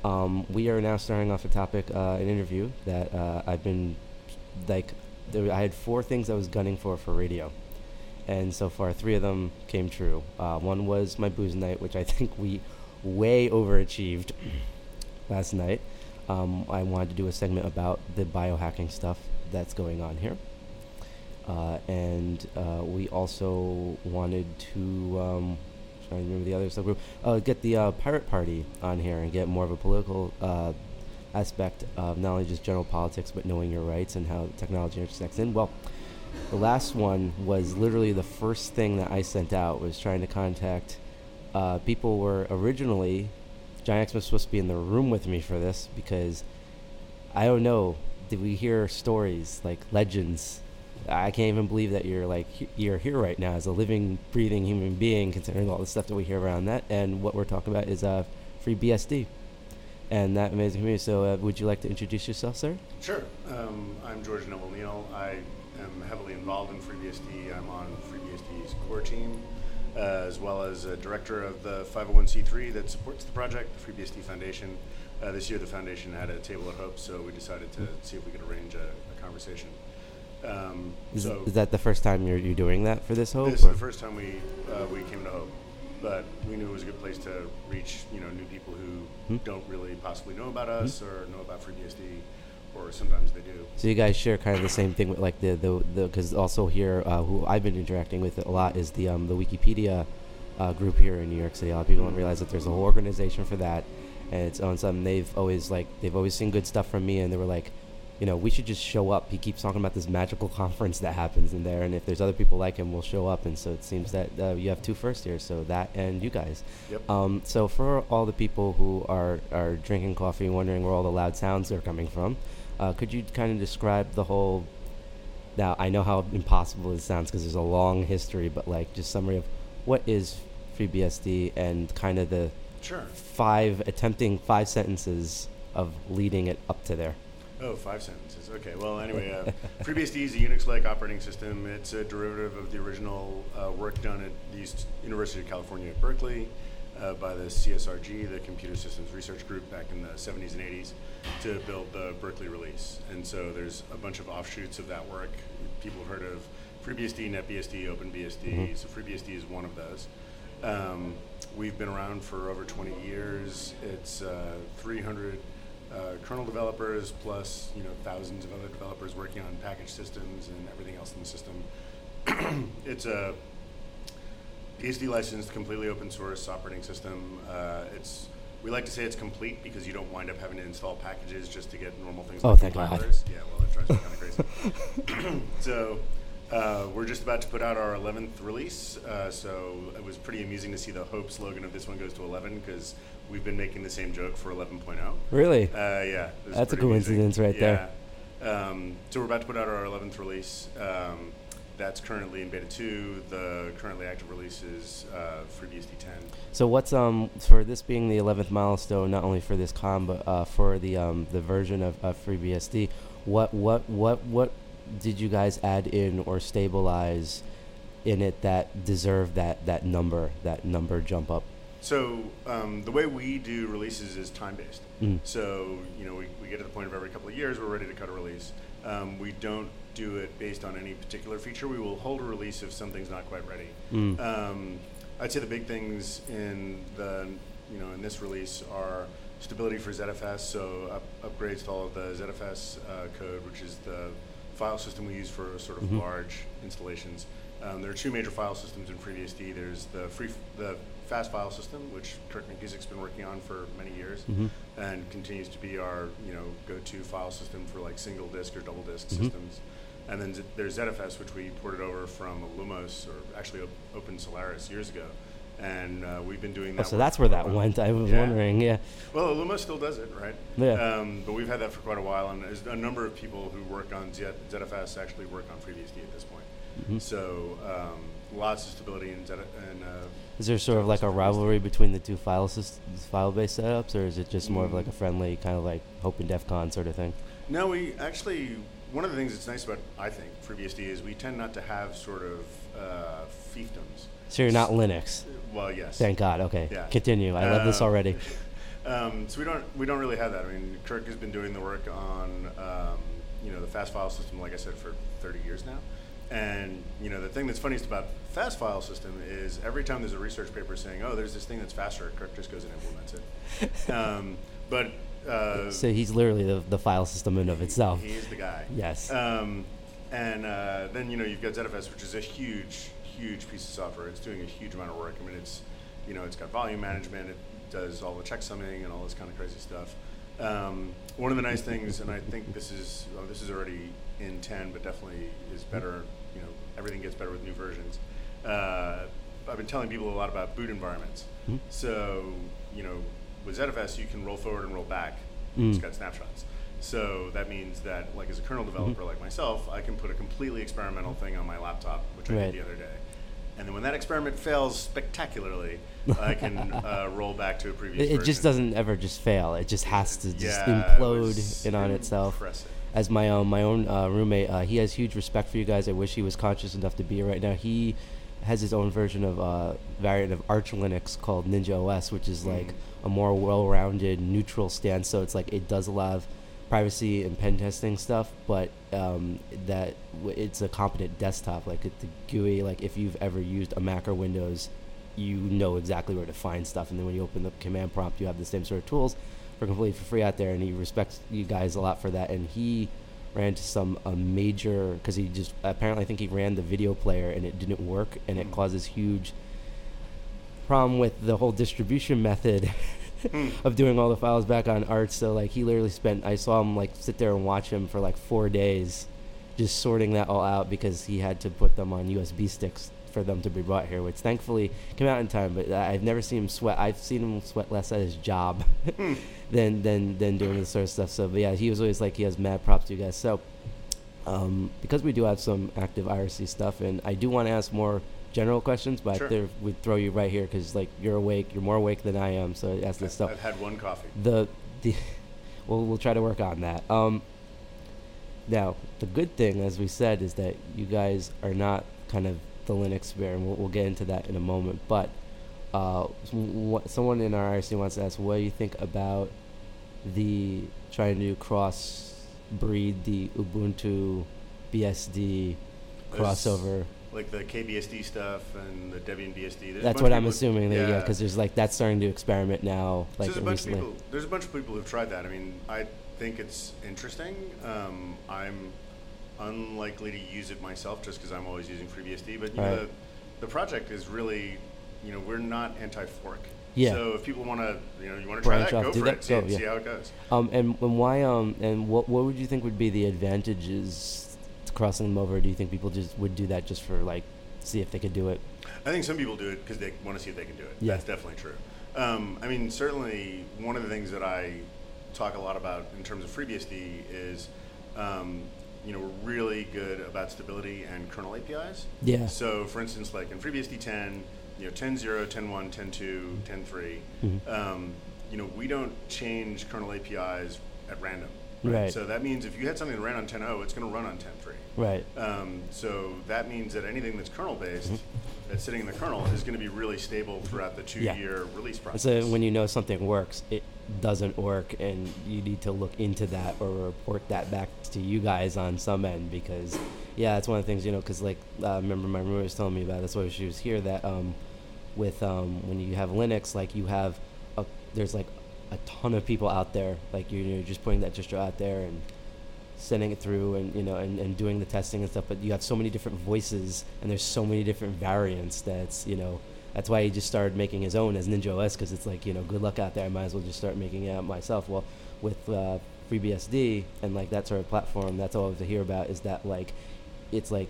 We are now starting off a topic, an interview that I've been like. I had four things I was gunning for radio, and so far three of them came true. One was my booze night, which I think we way overachieved last night. I wanted to do a segment about the biohacking stuff that's going on here. And we also wanted to trying to remember the other subgroup. Get the Pirate Party on here and get more of a political aspect of not only just general politics but knowing your rights and how technology intersects in. Well, the last one was literally the first thing that I sent out, was trying to contact people. Were originally Giant X was supposed to be in the room with me for this because I don't know. Did we hear stories like legends? I can't even believe that you're here right now as a living, breathing human being, considering all the stuff that we hear around that. And what we're talking about is free BSD and that amazing community. So, would you like to introduce yourself, sir? Sure. I'm George Noble Neal. I am heavily involved in FreeBSD. I'm on FreeBSD's core team, as well as a director of the 501c3 that supports the project, the FreeBSD Foundation. This year, the foundation had a table at Hope, so we decided to see if we could arrange a conversation. Is that the first time you're doing that for this Hope? This is the first time we came to Hope, but we knew it was a good place to reach new people who don't really possibly know about us or know about FreeBSD, or sometimes they do. So you guys share kind of the same thing with like the because also here who I've been interacting with a lot is the Wikipedia group here in New York City. A lot of people don't realize that there's a whole organization for that, and it's on something they've always seen good stuff from me, and they were like, we should just show up. He keeps talking about this magical conference that happens in there, and if there's other people like him, we'll show up. And so it seems that you have two first here, so that and you guys. Yep. So for all the people who are drinking coffee and wondering where all the loud sounds are coming from, could you kind of describe the whole... Now, I know how impossible it sounds because there's a long history, but just summary of what is FreeBSD and kind of the Sure. five sentences of leading it up to there. Oh, 5 sentences. Okay. Well, anyway, FreeBSD is a Unix-like operating system. It's a derivative of the original work done at the University of California at Berkeley by the CSRG, the Computer Systems Research Group, back in the 70s and 80s, to build the Berkeley release. And so there's a bunch of offshoots of that work. People have heard of FreeBSD, NetBSD, OpenBSD. So FreeBSD is one of those. We've been around for over 20 years. It's 300 kernel developers plus thousands of other developers working on package systems and everything else in the system. It's a BSD licensed, completely open source operating system. We like to say it's complete because you don't wind up having to install packages just to get normal things like thank God. compilers. Yeah, well, that drives me kind of crazy. So we're just about to put out our 11th release. So it was pretty amusing to see the Hope slogan of this one goes to 11 because we've been making the same joke for 11.0. Really? Yeah. That's a coincidence right there. So we're about to put out our 11th release. That's currently in beta 2. The currently active release is FreeBSD 10. So what's for this being the 11th milestone, not only for this con but for the version of FreeBSD, what did you guys add in or stabilize in it that deserve that number jump up? So the way we do releases is time-based. So we get to the point of every couple of years we're ready to cut a release. We don't do it based on any particular feature. We will hold a release if something's not quite ready. I'd say the big things in in this release are stability for ZFS, so upgrades to all of the ZFS code, which is the file system we use for sort of large installations. There are two major file systems in FreeBSD. There's the fast file system, which Kirk McKusick's been working on for many years, and continues to be our go-to file system for like single disk or double disk systems. And then there's ZFS, which we ported over from Lumos, or actually Open Solaris years ago, and we've been doing that. So that's where that went. I was wondering. Yeah. Well, Lumos still does it, right? Yeah. But we've had that for quite a while, and there's a number of people who work on ZFS actually work on FreeBSD at this point. So lots of stability in is there sort of like a rivalry between the two file-based setups, or is it just more of like a friendly kind of like Hope and DEF CON sort of thing? No, we actually, one of the things that's nice about, I think, FreeBSD is we tend not to have sort of fiefdoms. So you're not Linux? Well, yes. Thank God. Okay. Yeah. Continue. I love this already. So we don't really have that. I mean, Kirk has been doing the work on the fast file system, like I said, for 30 years now. And the thing that's funniest about fast file system is every time there's a research paper saying, "Oh, there's this thing that's faster," Kirk just goes and implements it. So he's literally the file system in of itself. He is the guy. Yes. Then you've got ZFS, which is a huge piece of software. It's doing a huge amount of work. I mean, it's got volume management. It does all the checksumming and all this kind of crazy stuff. One of the nice things, and I think this is already in 10, but definitely is better. Everything gets better with new versions. I've been telling people a lot about boot environments. Mm-hmm. So with ZFS, you can roll forward and roll back. It's got snapshots. So that means that, like, as a kernel developer like myself, I can put a completely experimental thing on my laptop, which I did the other day. And then when that experiment fails spectacularly, I can roll back to a previous version. It just doesn't ever just fail. It just has to just implode in on itself. Impressive. As my own roommate, he has huge respect for you guys. I wish he was conscious enough to be here right now. He has his own version of variant of Arch Linux called Ninja OS, which is like a more well-rounded, neutral stance. So it's like it does a lot of privacy and pen testing stuff, but it's a competent desktop. Like the GUI, like if you've ever used a Mac or Windows, you know exactly where to find stuff. And then when you open the command prompt, you have the same sort of tools for completely for free out there. And he respects you guys a lot for that. And he ran into a major, because he just apparently, I think he ran the video player and it didn't work, and it causes huge problem with the whole distribution method of doing all the files back on Arch. So like he literally I saw him like sit there and watch him for like 4 days just sorting that all out, because he had to put them on USB sticks for them to be brought here, which thankfully came out in time. But I've never seen him sweat. I've seen him sweat less at his job than doing this sort of stuff. So, but yeah, he was always like, he has mad props to you guys. So, because we do have some active IRC stuff, and I do want to ask more general questions, but sure. We'd throw you right here because like you're more awake than I am. So ask this stuff. I've had one coffee. We'll try to work on that. Now, the good thing, as we said, is that you guys are not kind of the Linux bear, and we'll get into that in a moment. But someone in our IRC wants to ask, what do you think about the trying to cross-breed the Ubuntu BSD crossover? Like the KBSD stuff and the Debian BSD. That's what I'm assuming. Because there's like that's starting to experiment now. Like so recently. There's a bunch of people who've tried that. I mean, I think it's interesting. I'm unlikely to use it myself just because I'm always using FreeBSD. But the project is really, we're not anti-fork. Yeah. So if people want to, you want to try that, go for it. See how it goes. And why? And what would you think would be the advantages to crossing them over? Do you think people just would do that just for like see if they could do it? I think some people do it because they want to see if they can do it. Yeah. That's definitely true. I mean, certainly one of the things that I talk a lot about in terms of FreeBSD is, we're really good about stability and kernel APIs. Yeah. So, for instance, like in FreeBSD 10, 10.0, 10.1, 10.2, 10.3, we don't change kernel APIs at random. Right. So that means if you had something that ran on 10.0, it's going to run on 10.3. Right. So that means that anything that's kernel-based, that's sitting in the kernel, is going to be really stable throughout the 2-year release process. So when something works, it doesn't work, and you need to look into that or report that back to you guys on some end, because, that's one of the things, because like, remember my roommate was telling me about, that's why she was here, that with when you have Linux, like you have, there's like a ton of people out there, like you're just putting that distro out there and sending it through and and doing the testing and stuff, but you have so many different voices and there's so many different variants that's that's why he just started making his own as Ninja OS, because it's like good luck out there, I might as well just start making it out myself. Well, with FreeBSD and like that sort of platform, that's all I have to hear about, is that like it's like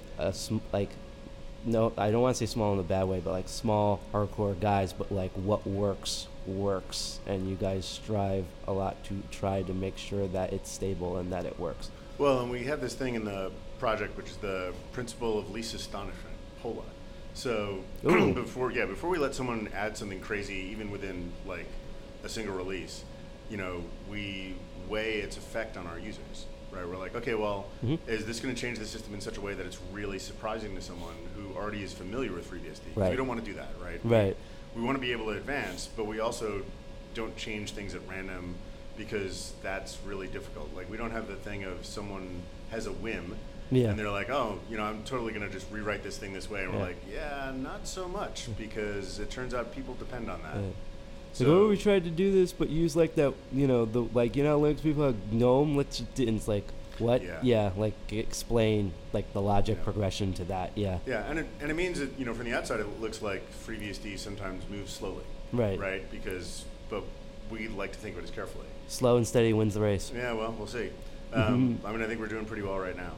no, I don't want to say small in a bad way, but like small hardcore guys, but like what works, and you guys strive a lot to try to make sure that it's stable and that it works. Well, and we have this thing in the project, which is the principle of least astonishment, POLA. So before we let someone add something crazy, even within like a single release, we weigh its effect on our users. Right, we're like, okay, well, is this going to change the system in such a way that it's really surprising to someone who already is familiar with FreeBSD? Right. We don't want to do that, right? Right. We want to be able to advance, but we also don't change things at random, because that's really difficult. Like, we don't have the thing of someone has a whim, and they're like, oh, I'm totally going to just rewrite this thing this way. And we're like, yeah, not so much, because it turns out people depend on that. So we tried to do this, but use like that, Linux people have GNOME, and it's like, what? Yeah, like explain like the logic progression to that. Yeah, and it means that from the outside it looks like FreeBSD sometimes moves slowly. Right, but we like to think of it as carefully. Slow and steady wins the race. Yeah, well, we'll see. I think we're doing pretty well right now.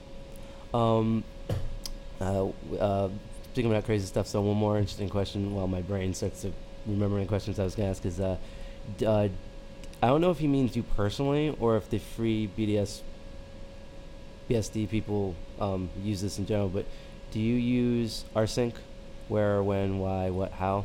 Speaking about crazy stuff, so one more interesting question while my brain starts to remembering questions I was going to ask is, I don't know if he means you personally or if the free BSD people use this in general, but do you use rsync? Where, when, why, what, how?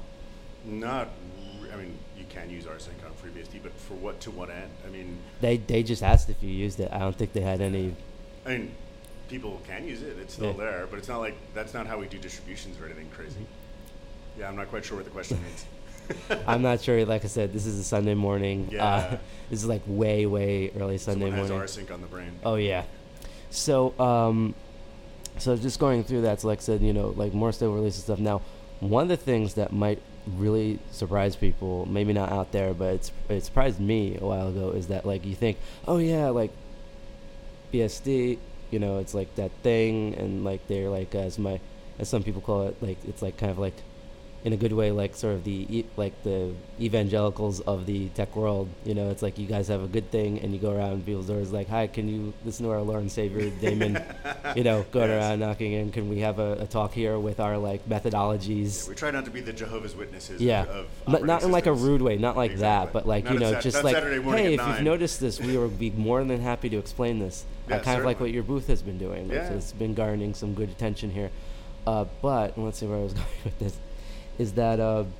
You can use rsync on FreeBSD, but for what end? They just asked if you used it. I don't think they had any. People can use it. It's still there, but it's not like that's not how we do distributions or anything crazy. Yeah, I'm not quite sure what the question means. I'm not sure. Like I said, this is a Sunday morning. Yeah. This is like way, way early Sunday morning. Someone has rsync on the brain. Oh yeah. So so just going through that. So like I said, like more stable release and stuff. Now, one of the things that might really surprise people, maybe not out there, but it surprised me a while ago, is that like you think, oh yeah, like BSD, it's like that thing, and like they're like as some people call it, like it's like kind of like in a good way, like sort of the evangelicals of the tech world. It's like you guys have a good thing, and you go around people's doors like, hi, can you listen to our Lord and Savior Damon? Going around knocking in, can we have a talk here with our like methodologies? Yeah, we try not to be the Jehovah's Witnesses. Of not in like a rude way, not like that, but like just like, hey, if you've noticed this, we would be more than happy to explain this. Kind of like what your booth has been doing. So it's been garnering some good attention here. But let's see where I was going with this. Is that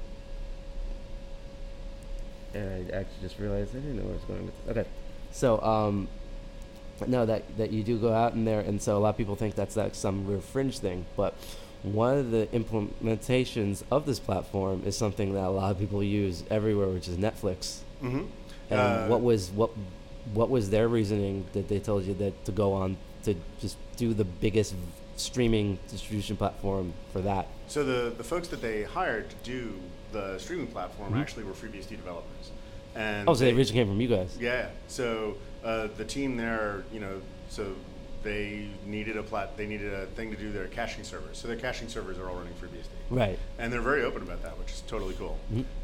and I actually just realized I didn't know where I was going with this. Okay, so no, that you do go out in there, and so a lot of people think that's like some real fringe thing, but one of the implementations of this platform is something that a lot of people use everywhere, which is Netflix. And what was their reasoning that they told you that to go on to just do the biggest streaming distribution platform for that? So the folks that they hired to do the streaming platform actually were FreeBSD developers. And so they originally came from you guys. Yeah. So the team there, so they needed a thing to do their caching servers. So their caching servers are all running FreeBSD. Right. And they're very open about that, which is totally cool.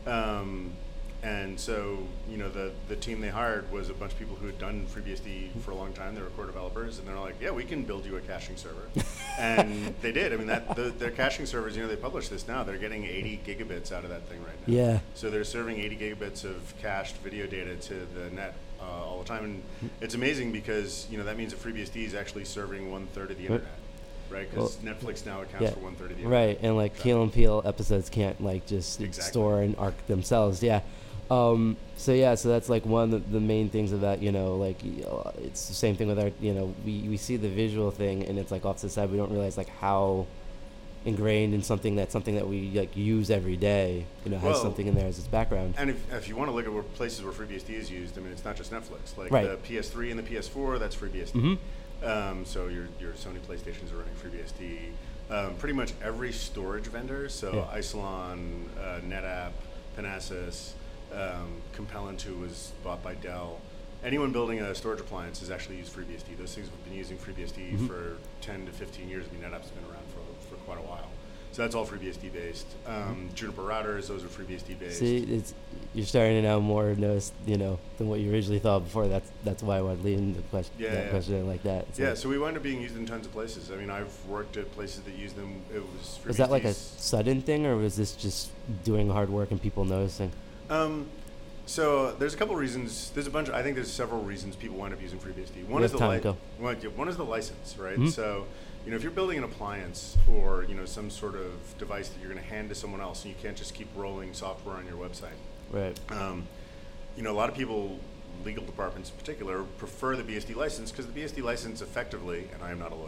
And so, the team they hired was a bunch of people who had done FreeBSD for a long time. They were core developers, and they're like, yeah, we can build you a caching server. And they did. Their caching servers, they publish this now. They're getting 80 gigabits out of that thing right now. Yeah. So they're serving 80 gigabits of cached video data to the net all the time. And it's amazing because, that means that FreeBSD is actually serving 1/3 of the internet. Right, because Netflix now accounts for 1/3 of the internet. Right, and like Keel and Peele episodes can't like just store and arc themselves. Yeah. So that's like one of the main things of that, it's the same thing with our, we see the visual thing, and it's like off to the side. We don't realize like how ingrained in something that we like use every day, has something in there as its background. And if you want to look at places where FreeBSD is used, it's not just Netflix. Like the PS3 and the PS4, that's FreeBSD. So your Sony PlayStations are running FreeBSD. Pretty much every storage vendor, so Isilon, NetApp, Panasys, Compellent, who was bought by Dell. Anyone building a storage appliance has actually used FreeBSD. Those things have been using FreeBSD for 10 to 15 years. NetApp's been around for quite a while. So that's all FreeBSD based. Juniper routers, those are FreeBSD based. See, you're starting to now more notice, than what you originally thought before. That's why I wanted to leave in the question, question like that. So so we wind up being used in tons of places. I've worked at places that use them. It was FreeBSD. Was that like a sudden thing, or was this just doing hard work and people noticing? So there's a couple reasons. I think there's several reasons people wind up using FreeBSD. One is the license, right? So, if you're building an appliance or some sort of device that you're going to hand to someone else, and you can't just keep rolling software on your website. Right. A lot of people, legal departments in particular, prefer the BSD license because the BSD license effectively, and I am not a lawyer,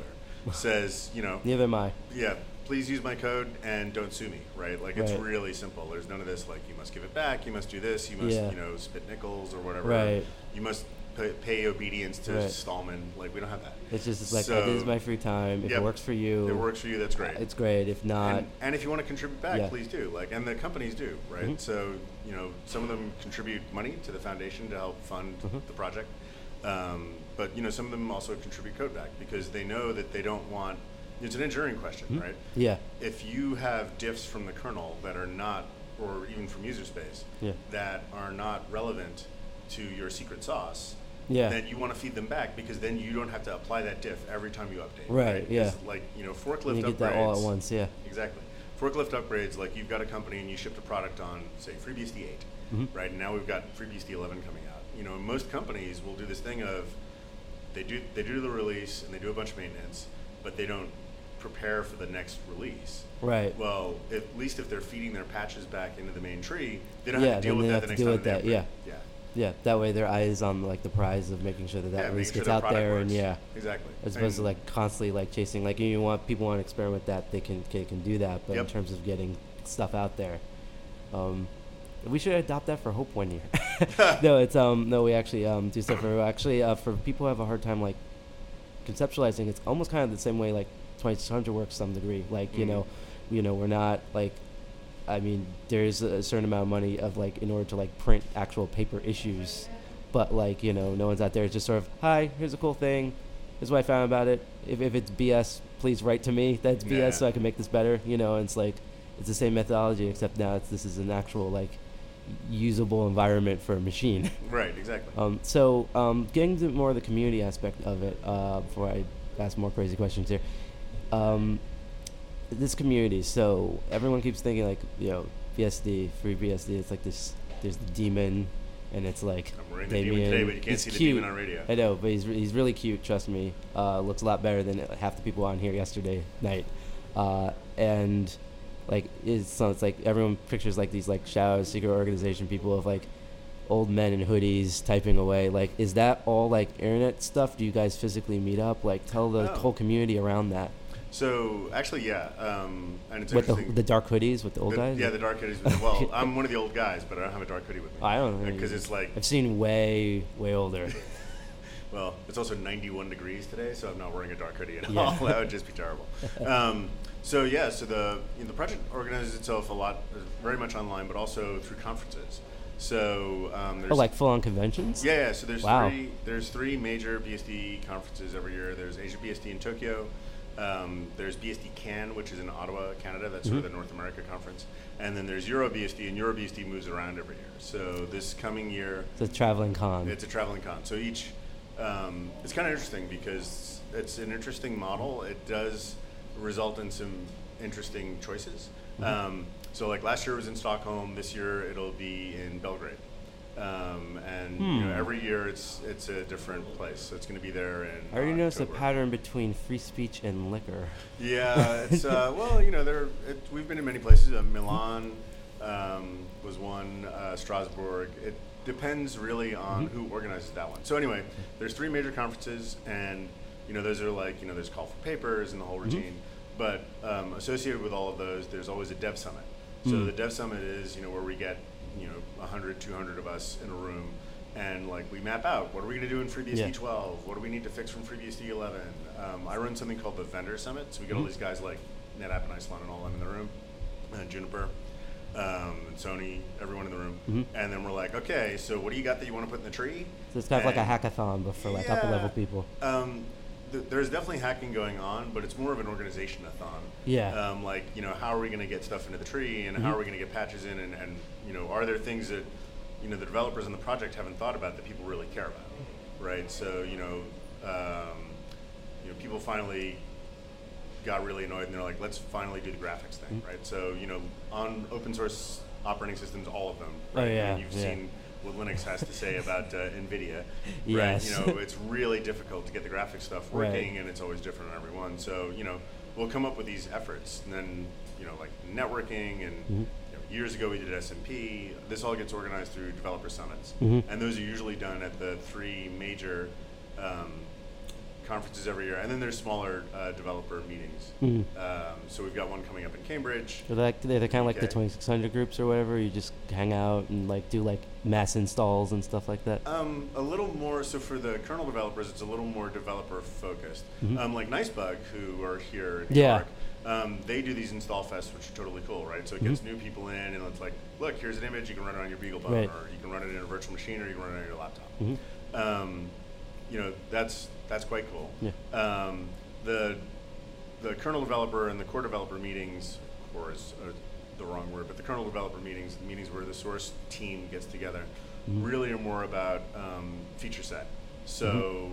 says, Neither am I. yeah, please use my code and don't sue me, right? Like, it's Right. really simple. There's none of this, like, you must give it back, you must do this, you must, Yeah. spit nickels or whatever. Right. You must pay obedience to Right. Stallman. Like, we don't have that. It's just like, So- this is my free time. If Yep. it works for you, If it works for you, that's great. it's great. If not, And if you want to contribute back, Yeah. please do. Like, and the companies do, right? Mhm. So, some of them contribute money to the foundation to help fund Mhm. the project. But, some of them also contribute code back because they know that they don't want, it's an engineering question, Mhm. right? yeah, If you have diffs from the kernel that are not, or even from user space, Yeah. that are not relevant to your secret sauce, Yeah. then you want to feed them back because then you don't have to apply that diff every time you update. Right, yeah. 'Cause, like, forklift you upgrades. get that all at once. Yeah. Exactly. Forklift upgrades, like you've got a company and you shipped a product on, say, FreeBSD 8, Mhm. right? And now we've got FreeBSD 11 coming out. Most companies will do this thing of they do the release and they do a bunch of maintenance, but they don't prepare for the next release. Right. Well, at least if they're feeding their patches back into the main tree, they don't Yeah, have to deal then with they that have the to next deal time with they that, upgrade. yeah. Yeah. Yeah. That way, their eye is on like the prize of making sure that Yeah, release making gets sure the out product there, works. and yeah. Exactly. As opposed to And- like constantly like chasing, like people want to experiment with that, they can do that, but in Yep. terms of getting stuff out there, we should adopt that for Hope one year. No, we actually do stuff for people who have a hard time like conceptualizing. It's almost kind of the same way like 2600 works to some degree. Like Mhm. we're not like, I mean, there's a certain amount of money of like in order to like print actual paper issues, but like no one's out there. It's just sort of, hi, here's a cool thing. Here's what I found about it. If it's BS, please write to me. That's BS, Yeah. so I can make this better. And it's like it's the same methodology, except now this is an actual like usable environment for a machine. Right, exactly. Getting to more of the community aspect of it, before I ask more crazy questions here. This community, so everyone keeps thinking like, BSD, free BSD, it's like this, there's the demon, and it's like I'm wearing the demon today, but you can't he's see the cute. demon on radio. I know, but he's really cute, trust me. Looks a lot better than half the people on here yesterday night. And like it's like everyone pictures like these like shadow secret organization people of like old men in hoodies typing away. Like, is that all like internet stuff? Do you guys physically meet up? Like, tell the No. whole community around that. So actually, yeah, and it's With interesting. the dark hoodies with the old guys? Yeah, the dark hoodies. Well, I'm one of the old guys, but I don't have a dark hoodie with me. I don't know. Because it's like, I've seen way older. well, it's also 91 degrees today, so I'm not wearing a dark hoodie at Yeah. all. That would just be terrible. So the project organizes itself a lot, very much online, but also through conferences. So there's Like full-on conventions? yeah. So there's Wow. three major BSD conferences every year. There's Asia BSD in Tokyo. There's BSD Cannes, which is in Ottawa, Canada. That's sort of the North America conference. And then there's EuroBSD, and EuroBSD moves around every year. So this coming year, It's a traveling con. it's a traveling con. So each, it's kind of interesting because it's an interesting model. It does result in some interesting choices. So like last year it was in Stockholm. This year it'll be in Belgrade. And every year it's a different place. So it's going to be there in I already noticed a October. pattern between free speech and liquor. Yeah, it's well, we've been in many places. Milan was one. Strasbourg. It depends really on who organizes that one. So anyway, there's three major conferences, and those are like there's call for papers and the whole routine. But associated with all of those, there's always a dev summit. So the dev summit is where we get 100, 200 of us in a room. And like we map out what are we going to do in FreeBSD Yeah. 12? What do we need to fix from FreeBSD 11? I run something called the Vendor Summit, so we get all these guys like NetApp and Isilon and all them in the room, Juniper, and Sony, everyone in the room, and then we're like, okay, so what do you got that you want to put in the tree? So it's kind of like a And- hackathon, but for like upper Yeah. level people. There's definitely hacking going on, but it's more of an organization-a-thon. Yeah. How are we going to get stuff into the tree, and how are we going to get patches in, and are there things that the developers in the project haven't thought about that people really care about, right? So people finally got really annoyed, and they're like, let's finally do the graphics thing, right? So on open source operating systems, all of them, right? Oh, yeah, You've yeah. seen what Linux has to say about NVIDIA, Yes. right? It's really difficult to get the graphics stuff working, Right. and it's always different on every one. So, we'll come up with these efforts, and then, like networking, and years ago we did SMP. This all gets organized through developer summits, and those are usually done at the three major conferences every year, and then there's smaller developer meetings. So we've got one coming up in Cambridge. So they're kind of like the 2600 groups or whatever. You just hang out and like do like mass installs and stuff like that. A little more. So for the kernel developers, it's a little more developer focused. Like Nicebug, who are here in New York. They do these install fests, which are totally cool, right? So it gets new people in, and it's like, look, here's an image. You can run it on your BeagleBone, or you can run it in a virtual machine, or you can run it on your laptop. That's quite cool. Yeah. The kernel developer and the core developer meetings, core is the wrong word, but the kernel developer meetings where the source team gets together, really are more about feature set. So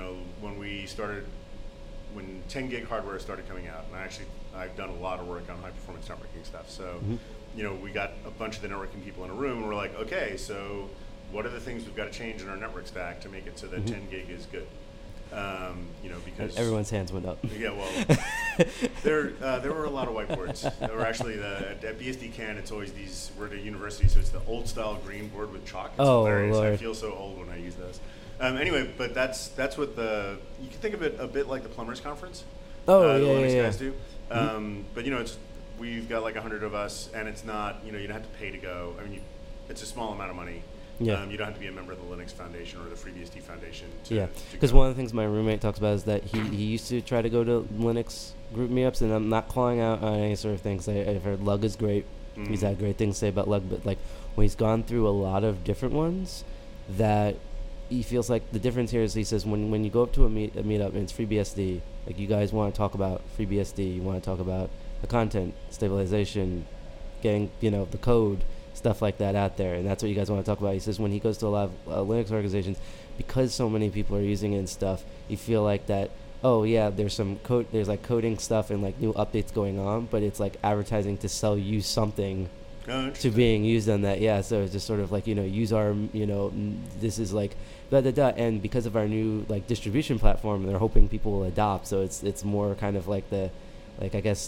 when 10 gig hardware started coming out, and I've done a lot of work on high performance networking stuff. So, we got a bunch of the networking people in a room, and we're like, okay, so what are the things we've got to change in our network stack to make it so that 10 gig is good? Because everyone's hands went up. Yeah, well, there were a lot of whiteboards. There were actually at BSD CAN. It's always we're at a university, so it's the old style green board with chalk. It's hilarious. Lord. I feel so old when I use those. Anyway, but that's what you can think of it a bit like the Plumbers Conference. The Linux guys do. But we've got like 100 of us, and it's not you don't have to pay to go. I mean, it's a small amount of money. Yeah. You don't have to be a member of the Linux Foundation or the FreeBSD Foundation. Because one of the things my roommate talks about is that he used to try to go to Linux group meetups, and I'm not calling out on any sort of things. I've heard Lug is great. He's had great things to say about Lug, but like when he's gone through a lot of different ones, that he feels like the difference here is he says when you go up to a meetup and it's FreeBSD, like you guys want to talk about FreeBSD, you want to talk about the content, stabilization, getting the code, stuff like that out there, and that's what you guys want to talk about. He says when he goes to a lot of Linux organizations, because so many people are using it and stuff, you feel like that, there's some code, there's like coding stuff and like new updates going on, but it's like advertising to sell you something to being used on that. So it's just sort of like, use our, this is like and because of our new like distribution platform, they're hoping people will adopt, so it's more kind of like it's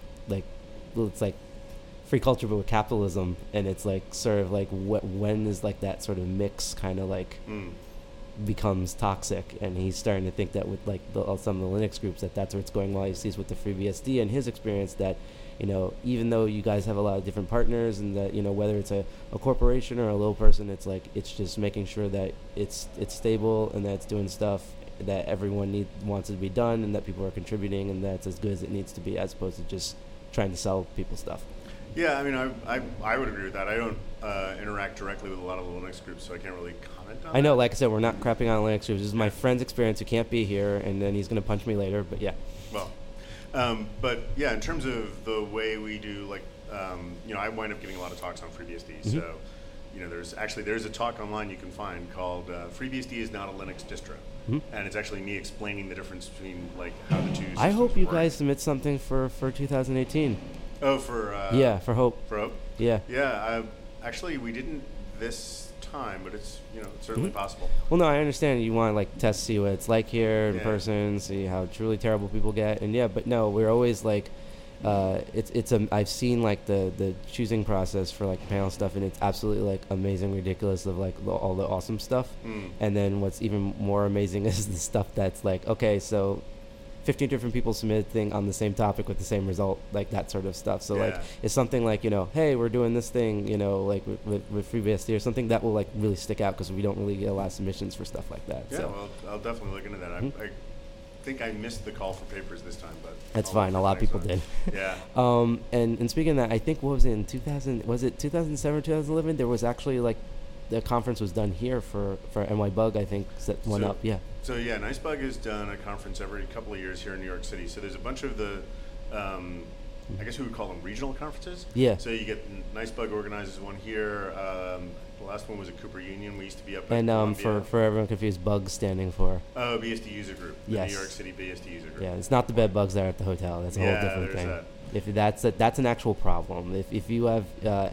like free culture but with capitalism, and it's like sort of like when is like that sort of mix kind of like becomes toxic, and he's starting to think that with like some of the Linux groups that's where it's going. While he sees with the FreeBSD and his experience that even though you guys have a lot of different partners, and that whether it's a corporation or a little person, it's like it's just making sure that it's stable and that it's doing stuff that everyone wants it to be done, and that people are contributing, and that's as good as it needs to be, as opposed to just trying to sell people stuff. Yeah, I mean, I would agree with that. I don't interact directly with a lot of the Linux groups, so I can't really comment on I know, that. like I said, we're not crapping on Linux groups. This is my friend's experience who can't be here, and then he's going to punch me later, but yeah. Well, but yeah, in terms of the way we do, like, I wind up giving a lot of talks on FreeBSD, so, there's a talk online you can find called FreeBSD is not a Linux distro. And it's actually me explaining the difference between like how the two systems I hope you work. guys submit something for 2018. Oh, for for Hope. For Hope? Yeah. Yeah, actually we didn't this time, but it's it's certainly possible. Well, no, I understand you want to like see what it's like here in person, see how truly terrible people get, and but no, we're always like I've seen like the choosing process for like panel stuff, and it's absolutely like amazing, ridiculous of like all the awesome stuff. And then what's even more amazing is the stuff that's like, okay, so 15 different people submitted a thing on the same topic with the same result, like that sort of stuff. So like it's something like hey, we're doing this thing like with FreeBSD or something that will like really stick out, because we don't really get a lot of submissions for stuff like that. Well, I'll definitely look into that. I think I missed the call for papers this time, but that's fine. A lot of people did. Yeah. And speaking of that, I think what was it in 2000? Was it 2007 or 2011? There was actually like the conference was done here for NY Bug. I think set one up. Yeah. So Nicebug has done a conference every couple of years here in New York City. So there's a bunch of the, I guess we would call them regional conferences. Yeah. So you get Nicebug organizes one here. The last one was at Cooper Union. We used to be up at And for everyone confused, Bug standing for? Oh, BSD User Group. Yes. The New York City BSD User Group. Yeah, it's not the bed bugs that are at the hotel. That's a whole different thing. That. If that's an actual problem. If you have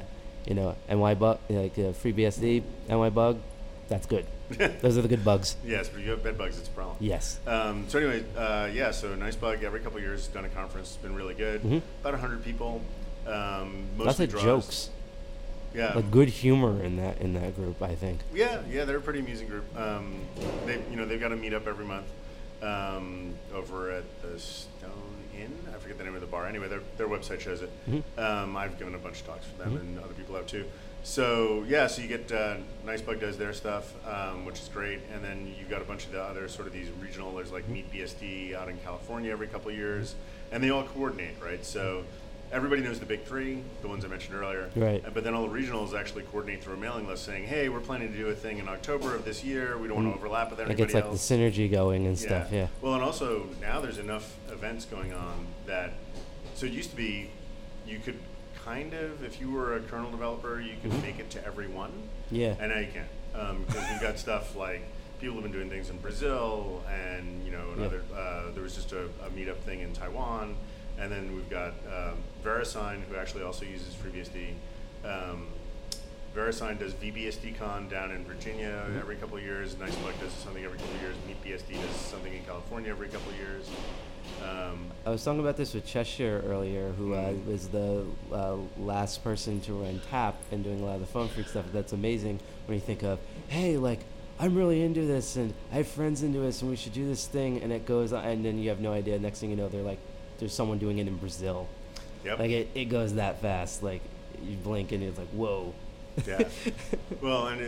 NY Bug, like FreeBSD NY Bug, that's good. Those are the good bugs. Yes, but if you have bed bugs, it's a problem. Yes. So anyway, so Nicebug every couple of years has done a conference. It's been really good. About 100 people. Mostly lots of draws. jokes. Yeah. Like good humor in that group, I think. Yeah, they're a pretty amusing group. They've got a meetup every month. over at the Stone Inn. I forget the name of the bar. Anyway, their website shows it. I've given a bunch of talks for them, and other people have too. So yeah, so you get Nicebug does their stuff, which is great, and then you've got a bunch of the other sort of these regional. There's like Meet BSD out in California every couple of years, and they all coordinate, right? So everybody knows the big three, the ones I mentioned earlier, right? But then all the regionals actually coordinate through a mailing list, saying, "Hey, we're planning to do a thing in October of this year. We don't want to overlap with everybody else." It gets like else." the synergy going and stuff. Yeah. Well, and also now there's enough events going on that. So it used to be, you could kind of, if you were a kernel developer, you could make it to every one. Yeah. And now you can't, because we've got stuff like people have been doing things in Brazil, and another. There was just a meetup thing in Taiwan, and then we've got VeriSign, who actually also uses FreeBSD. VeriSign does VBSDCon down in Virginia every couple of years. Nicebug does something every couple of years. MeetBSD does something in California every couple of years. I was talking about this with Cheshire earlier, who was the last person to run TAP and doing a lot of the Phone Freak stuff. That's amazing when you think of, hey, like, I'm really into this, and I have friends into this, and we should do this thing, and it goes on, and then you have no idea. Next thing you know, they're like, there's someone doing it in Brazil. Yep. Like, it goes that fast. Like, you blink, and it's like, whoa. Yeah. Well, and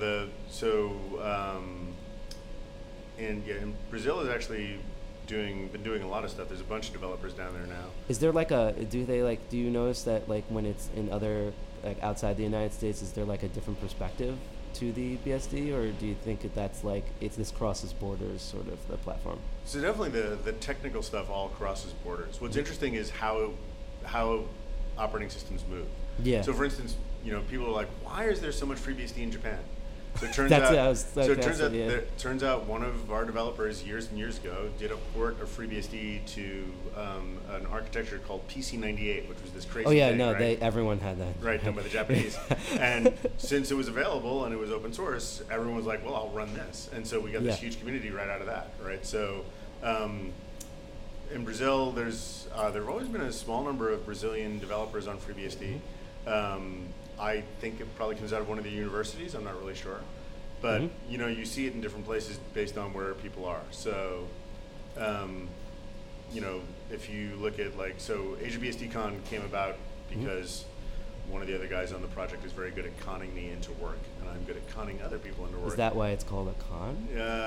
and Brazil is actually been doing a lot of stuff. There's a bunch of developers down there now. Is there like do you notice that like when it's in other, like outside the United States, is there like a different perspective to the BSD, or do you think that's like this crosses borders sort of the platform? So definitely the technical stuff all crosses borders. What's interesting is how operating systems move. Yeah. So for instance, people are like, why is there so much FreeBSD in Japan? So it turns out one of our developers years and years ago did a port of FreeBSD to an architecture called PC98, which was this crazy thing, right? Everyone had that. Right, done by the Japanese. And since it was available and it was open source, everyone was like, well, I'll run this. And so we got this huge community right out of that, right? So in Brazil, there have always been a small number of Brazilian developers on FreeBSD. I think it probably comes out of one of the universities. I'm not really sure, but you see it in different places based on where people are. So, if you look at AsiaBSDCon came about because one of the other guys on the project is very good at conning me into work, and I'm good at conning other people into work. Is that why it's called a con?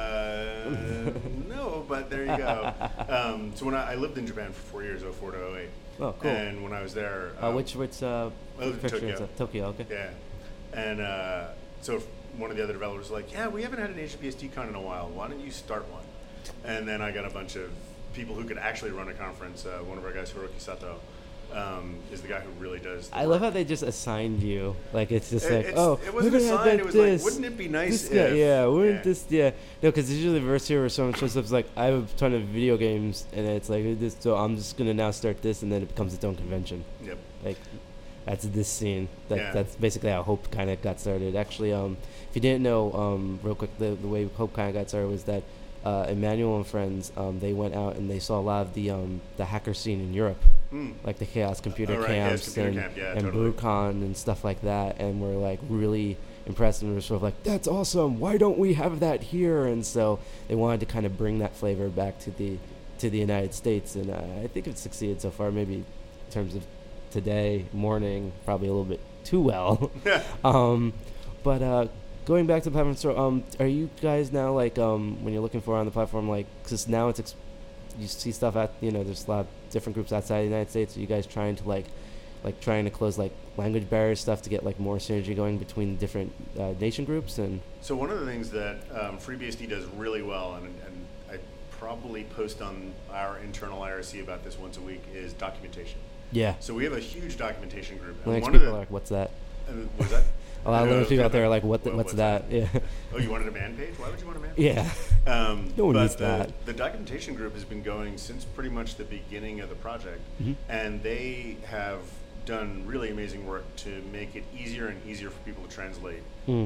No, but there you go. So when I lived in Japan for 4 years, 2004 to 2008. Oh, cool. And when I was there, I lived in Tokyo. Tokyo, okay. Yeah, and so one of the other developers was like, "Yeah, we haven't had an AsiaBSDCon in a while. Why don't you start one?" And then I got a bunch of people who could actually run a conference. One of our guys, Hiroki Sato, is the guy who really does. I love how they just assigned you. Like it's just it wasn't assigned. It was like, wouldn't it be nice if? No, because it's usually the reverse here where someone shows up is like, I have a ton of video games, and it's like this. So I'm just gonna now start this, and then it becomes its own convention. Yep. Like that's this scene. That's basically how Hope kind of got started. Actually, if you didn't know, real quick, the way Hope kind of got started was that Emmanuel and friends, they went out and they saw a lot of the hacker scene in Europe. Like the Chaos Computer Camps and totally. BrewCon and stuff like that, and we're like really impressed, and we're sort of like, that's awesome, why don't we have that here? And so they wanted to kind of bring that flavor back to the United States, and I think it's succeeded so far, maybe in terms of today morning probably a little bit too well. But going back to the platform, so are you guys now like when you're looking for on the platform, like, because now it's you see stuff at there's a lot of different groups outside the United States. Are you guys trying to trying to close like language barrier stuff to get like more synergy going between different nation groups? And so one of the things that FreeBSD does really well, and I probably post on our internal IRC about this once a week, is documentation. Yeah. So we have a huge documentation group. And people are like, what's that? Was that? A lot of people out there are like, what's that? Yeah. Oh, you wanted a man page? Why would you want a man page? Yeah. No one needs that. The documentation group has been going since pretty much the beginning of the project, and they have done really amazing work to make it easier and easier for people to translate,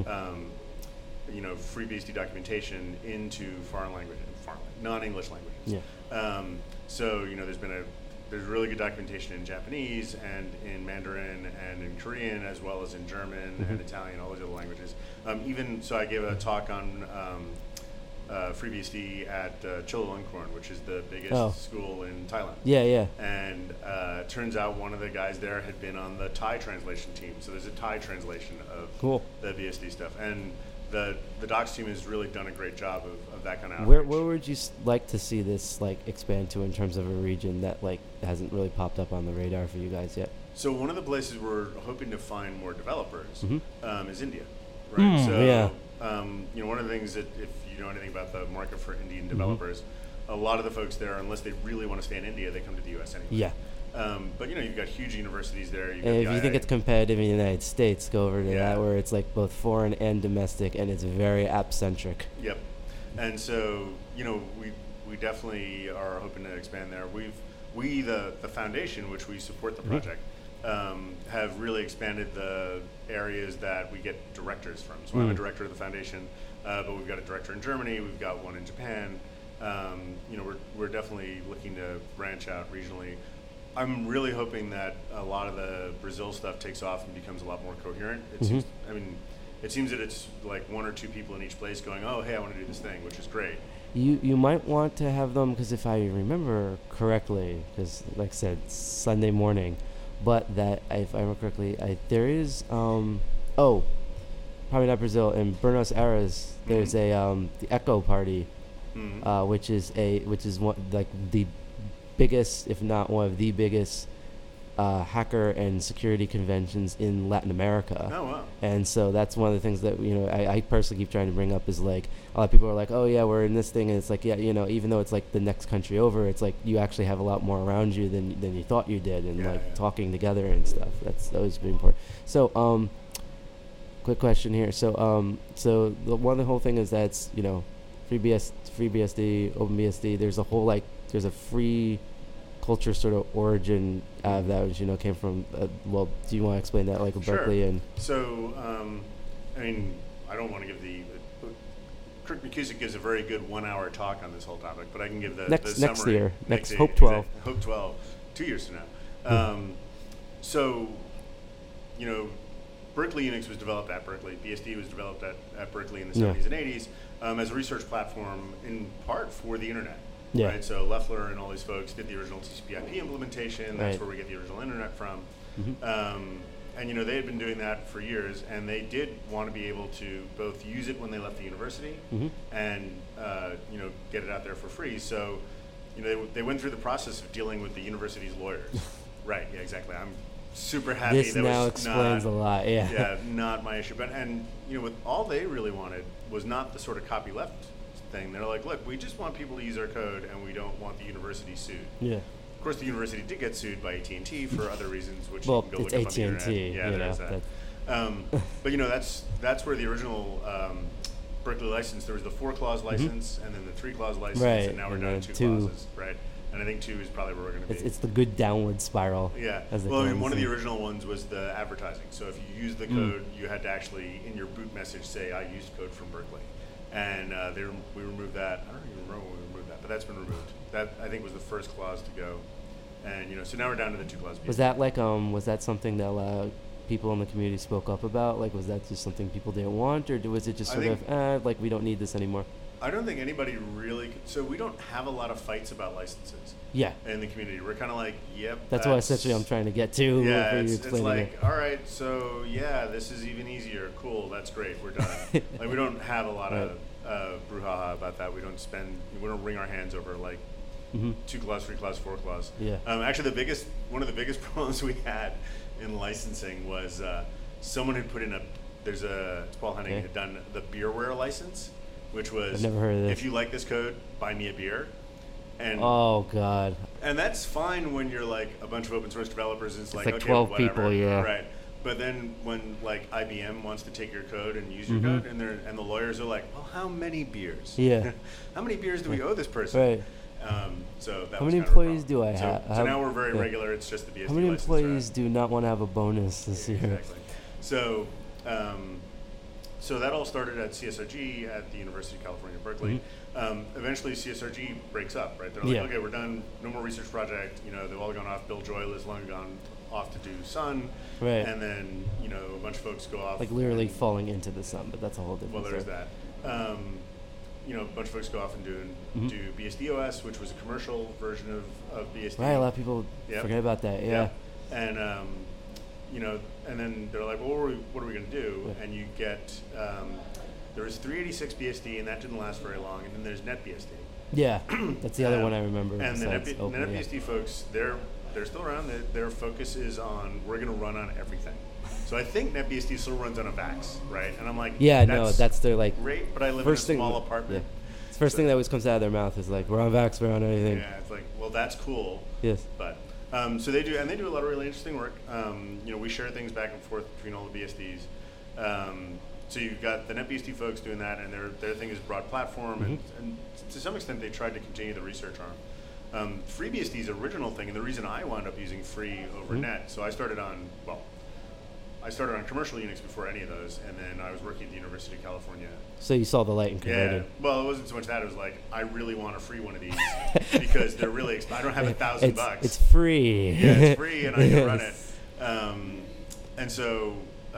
FreeBSD documentation into non-English languages. Yeah. So there's really good documentation in Japanese and in Mandarin and in Korean, as well as in German and Italian, all those other languages. I gave a talk on FreeBSD at Chulalongkorn, which is the biggest Oh. school in Thailand. Yeah, yeah. And turns out one of the guys there had been on the Thai translation team. So there's a Thai translation of Cool. the BSD stuff. And the docs team has really done a great job of that kind of Where outreach. would you like to see this like expand to in terms of a region that like hasn't really popped up on the radar for you guys yet? So one of the places we're hoping to find more developers Mhm. is India, right? So yeah. one of the things that if you know anything about the market for Indian Mm-hmm. developers, a lot of the folks there, unless they really want to stay in India, they come to the U.S. anyway. Yeah. But you've got huge universities there. You've got And the if you think IA. it's competitive in the United States, go over to Yeah. that where it's like both foreign and domestic, and it's very app-centric. Yep. And so, we definitely are hoping to expand there. We the foundation, which we support the project, have really expanded the areas that we get directors from. So I'm a director of the foundation, but we've got a director in Germany. We've got one in Japan. We're definitely looking to branch out regionally. I'm really hoping that a lot of the Brazil stuff takes off and becomes a lot more coherent. It seems that it's like one or two people in each place going, oh, hey, I want to do this thing, which is great. You might want to have them, because if I remember correctly, because like I said, Sunday morning, but that if I remember correctly, there is probably not Brazil, in Buenos Aires there's a the Echo Party, which is one like the biggest, if not one of the biggest hacker and security conventions in Latin America. Oh, wow. And so that's one of the things that I personally keep trying to bring up is like a lot of people are like, oh yeah, we're in this thing, and it's like, yeah, even though it's like the next country over, it's like you actually have a lot more around you than you thought you did, and talking together and stuff. That's always been important. So quick question here. So one of the whole thing is that's FreeBSD, OpenBSD. There's a whole there's a free culture sort of origin of that, which came from. Do you want to explain that, like Sure. Berkeley and? So, I don't want to give the. Kirk McKusick gives a very good 1 hour talk on this whole topic, but I can give the Next summary. year, Next Hope 12. Hope 12, 2 years from now. So, Berkeley Unix was developed at Berkeley. BSD was developed at Berkeley in the 70s and 80s as a research platform, in part for the internet. Yeah. Right. So Loeffler and all these folks did the original TCP/IP implementation. That's Right. where we get the original internet from. Mm-hmm. They had been doing that for years, and they did want to be able to both use it when they left the university and get it out there for free. So, they went through the process of dealing with the university's lawyers. Right. Yeah. Exactly. I'm super happy. This that now was explains not, a lot. Yeah. Yeah. Not my issue. But with all they really wanted was not the sort of copyleft thing. They're like, look, we just want people to use our code, and we don't want the university sued. Yeah. Of course, the university did get sued by AT&T for other reasons, which Well, you can go it's look up on the AT&T. internet. Yeah, there's that. But that's where the original Berkeley license. There was the 4-clause license, and then the 3-clause license, Right, and now we're and down then to 2 two. clauses, right? And I think 2 is probably where we're going to be. It's the good downward spiral. Yeah. As they Well, call it. one of the original ones was the advertising. So if you used the code, you had to actually, in your boot message, say, I used code from Berkeley. And we removed that. I don't even remember when we removed that, but that's been removed. That, I think, was the first clause to go. And, so now we're down to the 2-clause. Was that was that something that people in the community spoke up about? Like, was that just something people didn't want, or was it just sort of, we don't need this anymore? I don't think anybody really. So we don't have a lot of fights about licenses. Yeah. In the community, we're kind of like, yep. That's what essentially I'm trying to get to. Yeah, for you it's explaining like, it. all right, so yeah, this is even easier. Cool, that's great. We're done. Like, we don't have a lot of brouhaha about that. We don't wring our hands over 2-clause, 3-clause, 4-clause. Yeah. Actually, one of the biggest problems we had in licensing was someone had put in Paul Henning had done the beerware license, which was, I've never heard of this. If you like this code, buy me a beer. And Oh God. and that's fine when you're like a bunch of open source developers. It's like, like okay, 12 whatever, people, yeah. right. But then when like IBM wants to take your code and use your code, and the lawyers are like, well, how many beers? Yeah. How many beers do we owe this person? Right. So that How was many kind of a employees do I problem. have? So now we're very regular. It's just the BSD How many license, employees right? do not want to have a bonus this year? Exactly. So, so that all started at CSRG at the University of California, Berkeley. Eventually, CSRG breaks up, right? They're like, Yeah. okay, we're done. No more research project. They've all gone off. Bill Joyle has long gone off to do Sun. Right. And then, a bunch of folks go off. Like literally falling into the sun, but that's a whole different Well, there's story. that. a bunch of folks go off and do BSD OS, which was a commercial version of BSD. Right, a lot of people forget about that. Yeah. And and then they're like, well, what are we going to do? Yeah. And you get there was 386 BSD, and that didn't last very long. And then there's NetBSD. Yeah, that's the other one I remember. And the NetBSD folks, they're still around. Their focus is on we're going to run on everything. So I think NetBSD still runs on a VAX, right? And I'm like, that's their like great, but I live in a small apartment. Yeah. It's the first thing that always comes out of their mouth is like, we're on VAX, we're on anything. Yeah, it's like, well, that's cool. Yes. But so they do a lot of really interesting work. We share things back and forth between all the BSDs. So you've got the NetBSD folks doing that, and their thing is broad platform, and to some extent they tried to continue the research arm. FreeBSD's original thing, and the reason I wound up using free over net, so I started on commercial Unix before any of those, and then I was working at the University of California. So you saw the light and converted. Yeah. Well, it wasn't so much that. It was like, I really want a free one of these because they're really I don't have $1,000. It's free. Yeah, it's free, and I can run it. And so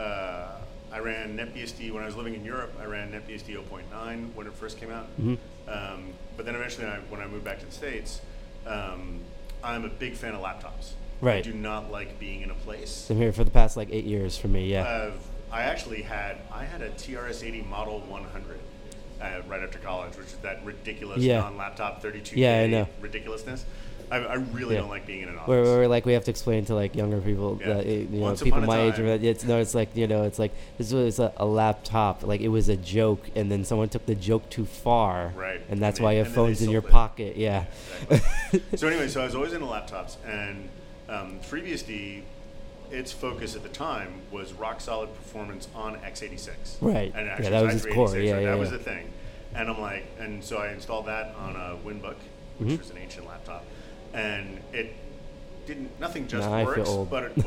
I ran NetBSD when I was living in Europe. I ran NetBSD 0.9 when it first came out. But then eventually, when I moved back to the States, I'm a big fan of laptops. Right. I do not like being in a place. I'm here for the past 8 years for me. Yeah. I actually had a TRS-80 Model 100 right after college, which is that ridiculous non-laptop 32K ridiculousness. I really don't like being in an office. Where like we have to explain to like younger people, that, people my age, it's like this was a laptop, like it was a joke, and then someone took the joke too far, right? And that's why you have phones in your pocket. Yeah. Exactly. So anyway, I was always into laptops, and FreeBSD, its focus at the time was rock solid performance on x86. Right. And actually, that was its core. That was the thing. And I'm like, and so I installed that on a Winbook, which was an ancient laptop, and it nothing just works. I feel old. But it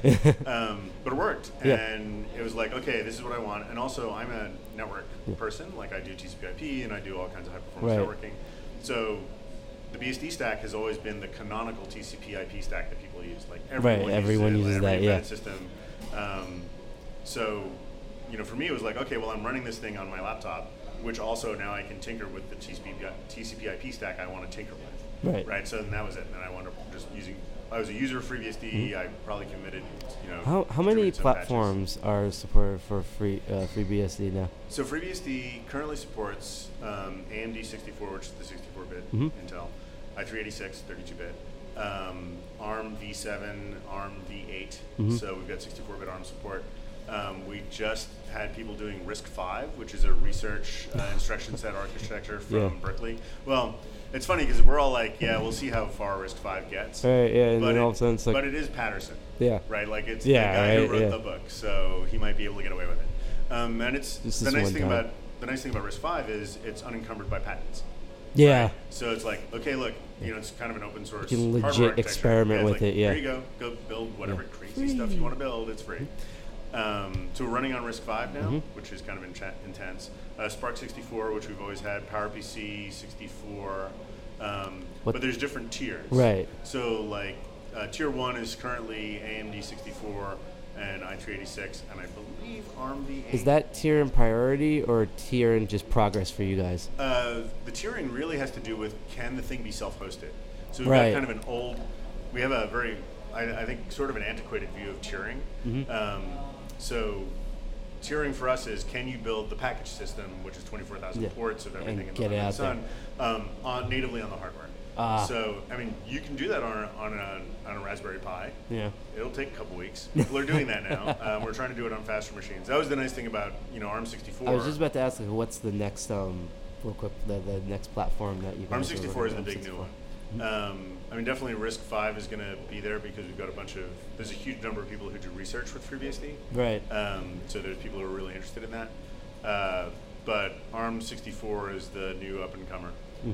worked. Yeah. And it was like, okay, this is what I want. And also, I'm a network person. Like I do TCP/IP and I do all kinds of high performance networking. So the BSD stack has always been the canonical TCP/IP stack that people use. Like everyone uses that. Every system. So, for me, it was like, okay, well, I'm running this thing on my laptop, which also now I can tinker with the TCP/IP stack I want to tinker with. Right. So then that was it. And then I wound up just using. I was a user of FreeBSD. I probably committed. How many platforms are supported for FreeBSD now? So FreeBSD currently supports AMD 64, which is the 64-bit Intel, i386, 32-bit, ARM v7, ARM v8. So we've got 64-bit ARM support. We just had people doing RISC-V, which is a research instruction set architecture from Berkeley. Well, it's funny because we're all like, we'll see how far RISC-V gets. Right, yeah, and then all of a sudden it's like... But it is Patterson. Yeah. Right, like it's the guy who wrote the book, so he might be able to get away with it. And it's the nice thing about RISC-V is it's unencumbered by patents. Yeah. Right? So it's like, okay, look, it's kind of an open source you can hardware legit experiment with it. Here you go build whatever crazy stuff you want to build. It's free. So we're running on RISC-V now, which is kind of intense. Spark 64, which we've always had, PowerPC 64, but there's different tiers. Right. So like tier 1 is currently AMD 64 and i386, and I believe ARM v8. Is that tier in priority or tier in just progress for you guys? The tiering really has to do with, can the thing be self-hosted? So we've got kind of we have a very, I think, sort of an antiquated view of tiering. So tiering for us is, can you build the package system, which is 24,000 ports of everything in the sun, natively on the hardware? So, I mean, you can do that on a Raspberry Pi. Yeah. It'll take a couple weeks. People are doing that now. We're trying to do it on faster machines. That was the nice thing about, ARM 64. I was just about to ask, what's the next, real quick, the next platform that you guys ARM 64 is the big new one. I mean, definitely RISC-V is going to be there because we've got there's a huge number of people who do research with FreeBSD. Right. So there's people who are really interested in that. But ARM 64 is the new up-and-comer.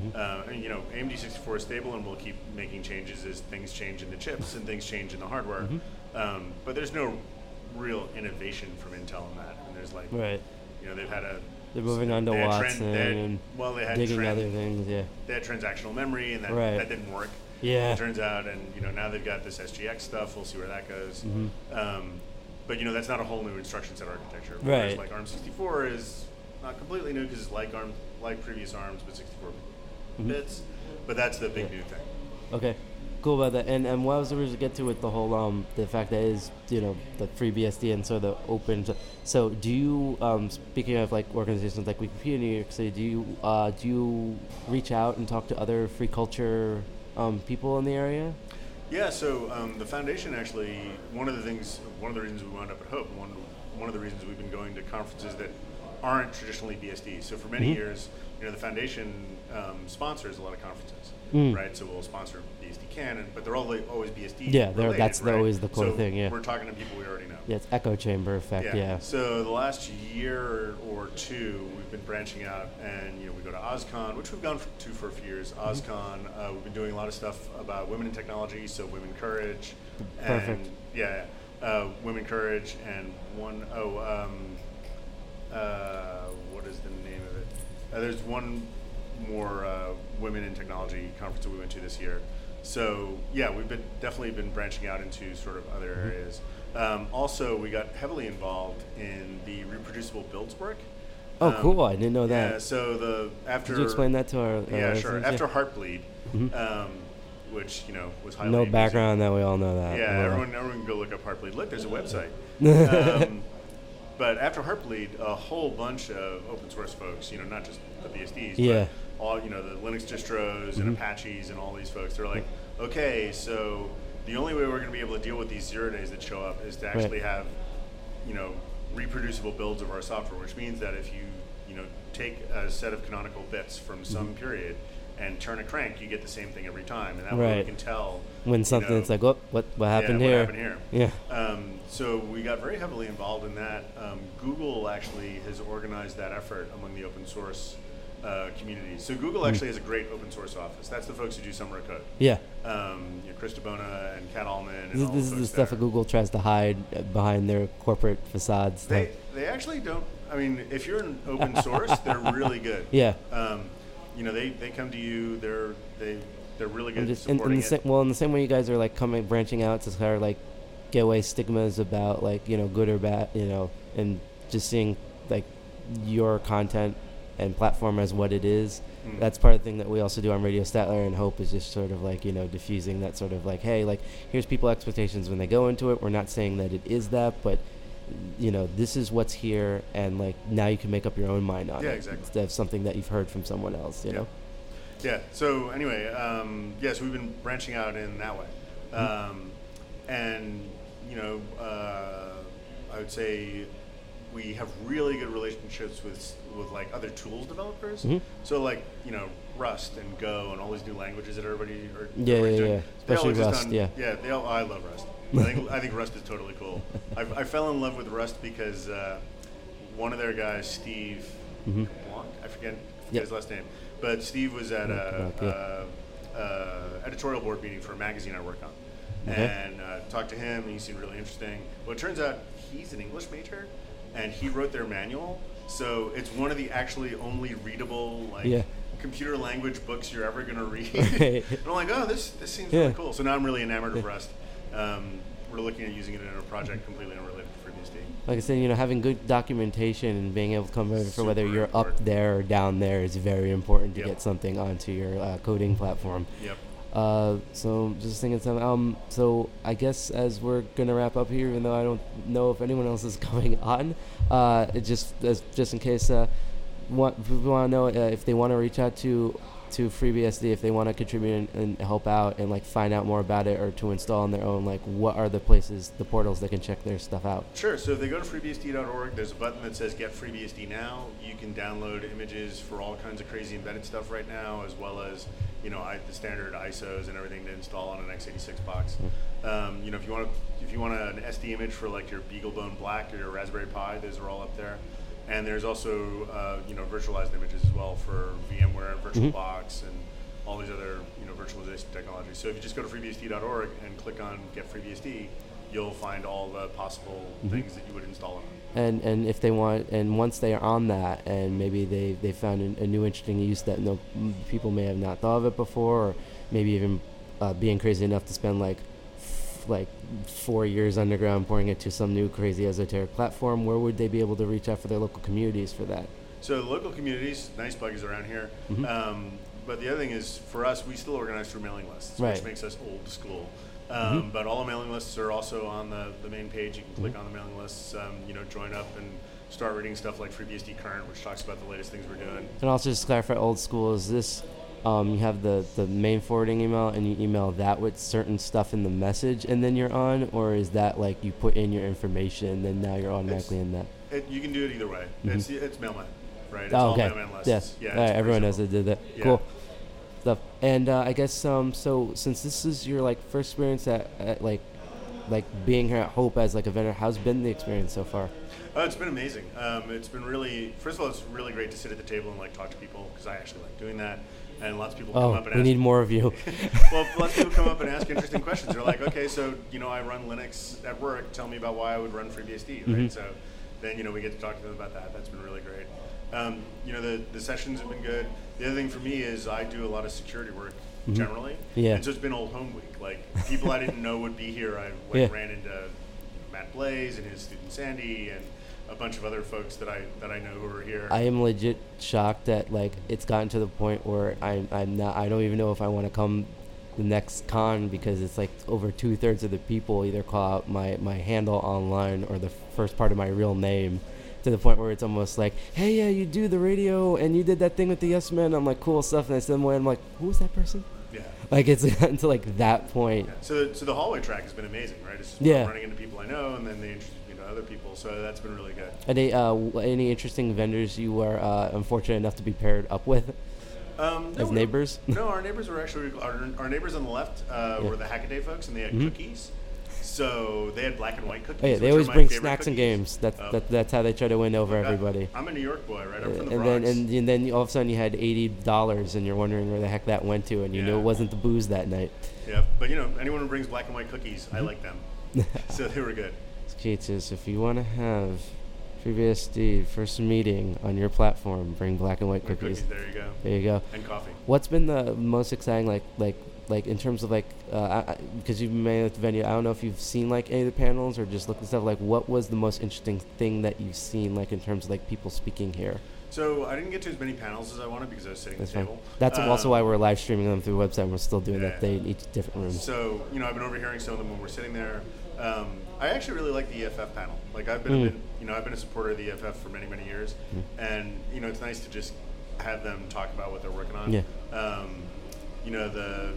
AMD 64 is stable, and we'll keep making changes as things change in the chips and things change in the hardware. But there's no real innovation from Intel on that. And there's they've had they're moving on to Watson and digging other things. Yeah. They had transactional memory, and that didn't work. Yeah. It turns out, and now they've got this SGX stuff. We'll see where that goes. But that's not a whole new instruction set architecture. Whereas like ARM 64 is not completely new because it's like ARM like previous ARMs, but 64 bits. But that's the big new thing. Okay, cool about that. And what I was going to get to with the whole the fact that it is the FreeBSD and so the open. So do you speaking of like organizations like Wikipedia in New York City, do you reach out and talk to other free culture people in the area? Yeah, so the foundation actually, one of the reasons we wound up at Hope, one of the reasons we've been going to conferences that aren't traditionally BSD. So for many years, the foundation sponsors a lot of conferences, right? So we'll sponsor BSD Canon, but they're always BSD related, that's right? always the core so thing, yeah. We're talking to people we already know. Yeah, it's echo chamber effect, yeah. So the last year or two, we've been branching out, and we go to OSCON, which we've gone to for a few years. OSCON, we've been doing a lot of stuff about women in technology, so Women Courage. Perfect. And, Women Courage, and what is the name of it? There's one more Women in Technology conference that we went to this year. So yeah, we've definitely been branching out into sort of other areas. Also, we got heavily involved in the reproducible builds work. Oh, cool! I didn't know that. Yeah. So after. Could you explain that to our? Yeah, sure. After Heartbleed, which was highly. No background that we all know that. Yeah, everyone can go look up Heartbleed. Look, there's a website. But after Heartbleed, a whole bunch of open source folks, not just the BSDs, but all, the Linux distros and Apaches and all these folks, they're like, okay, so the only way we're going to be able to deal with these 0 days that show up is to actually have, reproducible builds of our software, which means that if you, take a set of canonical bits from some period and turn a crank, you get the same thing every time, and that way you can tell when something it's like, what happened here? What happened here? Yeah. So we got very heavily involved in that. Google actually has organized that effort among the open source community. So Google actually has a great open source office. That's the folks who do Summer of Code. Yeah. Chris DeBona and Kat Allman. And this all the is folks the stuff there. that Google tries to hide behind their corporate facades. They actually don't. I mean, if you're in open source, they're really good. Yeah. They come to you. They're really good at just, supporting it. In the same way you guys are like branching out to kind of like get away stigmas about like good or bad, and just seeing like your content and platform as what it is. That's part of the thing that we also do on Radio Statler, and Hope is just sort of like diffusing that sort of like, hey, like here's people expectations when they go into it. We're not saying that it is that, but this is what's here, and like now you can make up your own mind on it exactly. instead of something that you've heard from someone else. You know. Yeah. So anyway, so we've been branching out in that way, and I would say we have really good relationships with like other tools developers. So like Rust and Go and all these new languages that everybody are doing. Especially Rust. I love Rust. I think Rust is totally cool. I fell in love with Rust because one of their guys, Steve Blanc, I forget his last name, but Steve was at a editorial board meeting for a magazine I work on, and talked to him, and he seemed really interesting. Well, it turns out he's an English major, and he wrote their manual, so it's one of the actually only readable computer language books you're ever going to read. And I'm like, oh, this seems really cool. So now I'm really enamored of Rust. We're looking at using it in a project completely unrelated to FreeBSD. Like I said, having good documentation and being able to come over for whether you're important. up there or down there is very important to get something onto your coding platform. Yep. So just thinking something. So I guess as we're gonna wrap up here, even though I don't know if anyone else is coming on, just in case, we want to know if they want to reach out to FreeBSD, if they want to contribute and help out and like find out more about it or to install on their own, like what are the portals they can check their stuff out? Sure. So if they go to freebsd.org, there's a button that says Get FreeBSD Now. You can download images for all kinds of crazy embedded stuff right now, as well as the standard ISOs and everything to install on an x86 box. If you want an SD image for like your BeagleBone Black or your Raspberry Pi, those are all up there. And there's also virtualized images as well for VMware and VirtualBox and all these other virtualization technologies. So if you just go to freebsd.org and click on Get FreeBSD, you'll find all the possible things that you would install on it. And if they want, and once they are on that, and maybe they found a new interesting use that people may have not thought of it before, or maybe even being crazy enough to spend like 4 years underground pouring it to some new crazy esoteric platform, where would they be able to reach out for their local communities for that? So local communities, nice buggies around here. But the other thing is, for us, we still organize through mailing lists, which makes us old school. But all the mailing lists are also on the main page. You can click on the mailing lists, join up and start reading stuff like FreeBSD Current, which talks about the latest things we're doing. And also just to clarify, old school, is this, you have the main forwarding email and you email that with certain stuff in the message and then you're on, or is that like you put in your information and then now you're automatically in that? You can do it either way. It's mailman, right? It's all mailman lists. Yeah. All right, everyone knows I did that. Yeah. Cool stuff. And I guess so since this is your like first experience at like being here at Hope as like a vendor, how's been the experience so far? It's been amazing. It's been really, first of all, it's really great to sit at the table and like talk to people because I actually like doing that. And lots of people come up and ask. We need more of you. Well, lots of people come up and ask interesting questions. They're like, okay, so, I run Linux at work. Tell me about why I would run FreeBSD, right? So then, we get to talk to them about that. That's been really great. The sessions have been good. The other thing for me is I do a lot of security work generally. Yeah. And so it's been Old Home Week. Like, people I didn't know would be here. I ran into Matt Blaze and his student Sandy and a bunch of other folks that I know who are here. I am legit shocked that like it's gotten to the point where I don't even know if I want to come the next con because it's like over 2/3 of the people either call out my handle online or the first part of my real name, to the point where it's almost like, hey, yeah, you do the radio and you did that thing with the Yes Men. I'm like, cool stuff. And I send them away. I'm like, who was that person? Yeah. Like it's gotten to like that point. Yeah. So the hallway track has been amazing, right? It's just running into people I know and then they introduce me to other people. So that's been really good. Are they any interesting vendors you were unfortunate enough to be paired up with as neighbors? No, our neighbors were actually our neighbors on the left were the Hackaday folks, and they had cookies. So they had black and white cookies. Oh, yeah, they always bring snacks and games. That's how they try to win over everybody. I'm a New York boy, right? I'm from the Bronx. And then all of a sudden you had $80 and you're wondering where the heck that went to, and you knew it wasn't the booze that night. Yeah, but anyone who brings black and white cookies, I like them. So they were good. Kate says, if you want to have FreeBSD first meeting on your platform, bring black and white cookies. There you go. There you go. And coffee. What's been the most exciting, like in terms of because you've been at the venue, I don't know if you've seen like any of the panels or just looked at stuff, like what was the most interesting thing that you've seen, like in terms of like people speaking here? So I didn't get to as many panels as I wanted because I was sitting at the table. That's also why we're live streaming them through the website, and we're still doing that day in each different rooms. So, I've been overhearing some of them when we're sitting there. I actually really like the EFF panel. Like I've been I've been a supporter of the EFF for many, many years. And, it's nice to just have them talk about what they're working on. Yeah. The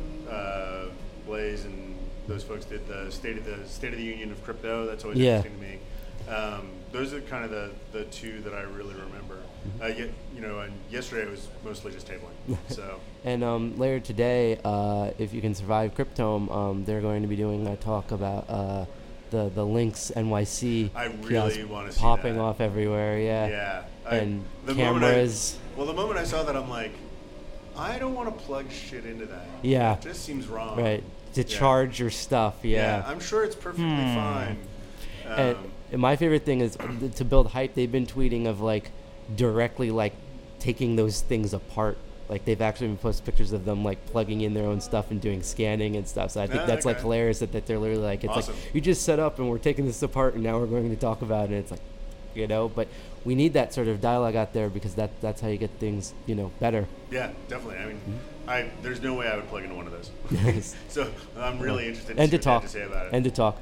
Blaze and those folks did the State of the Union of Crypto. That's always interesting to me. Those are kind of the two that I really remember. And yesterday it was mostly just tabling. So. And later today, if you can survive Cryptome, they're going to be doing a talk about the Links NYC. I really want to see popping that. Off everywhere. Yeah. Yeah. And cameras. The moment I saw that, I'm like, I don't want to plug shit into that. Yeah. It just seems wrong. Right. To charge your stuff. Yeah. I'm sure it's perfectly fine. And my favorite thing is to build hype. They've been tweeting of like directly like taking those things apart. Like they've actually been posting pictures of them like plugging in their own stuff and doing scanning and stuff. So I think that's like hilarious that they're literally like, it's awesome. Like you just set up and we're taking this apart and now we're going to talk about it. It's like, but we need that sort of dialogue out there because that's how you get things, better. Yeah, definitely. I mean, there's no way I would plug into one of those. So I'm really interested to see what they have to say about it. And to talk.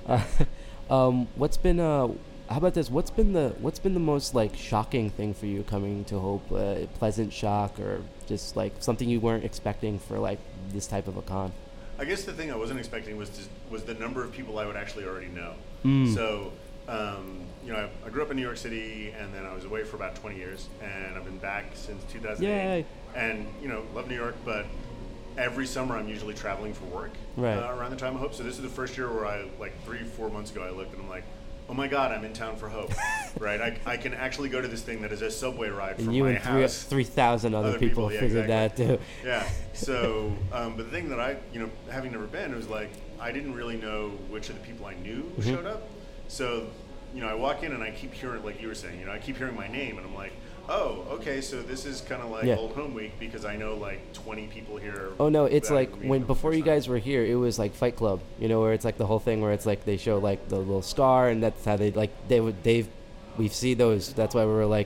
What's been how about this? What's been the most like shocking thing for you coming to Hope? Pleasant shock or just like something you weren't expecting for like this type of a con? I guess the thing I wasn't expecting was the number of people I would actually already know. So, I grew up in New York City and then I was away for about 20 years and I've been back since 2008. Yay. And, love New York, but every summer I'm usually traveling for work around the time of Hope. So this is the first year where I, like 3-4 months ago, I looked and I'm like, oh my God, I'm in town for Hope, right? I can actually go to this thing that is a subway ride from my house. 3,000 other people figured that too. Yeah. So, but the thing that I, having never been, it was like I didn't really know which of the people I knew showed up. So, I walk in and I keep hearing, like you were saying, I keep hearing my name and I'm like, oh, okay, so this is kind of like Old Home Week because I know like 20 people here. Oh no, it's like before you guys were here, it was like Fight Club, where it's like the whole thing where it's like they show like the little scar and that's how we see those. That's why we were like,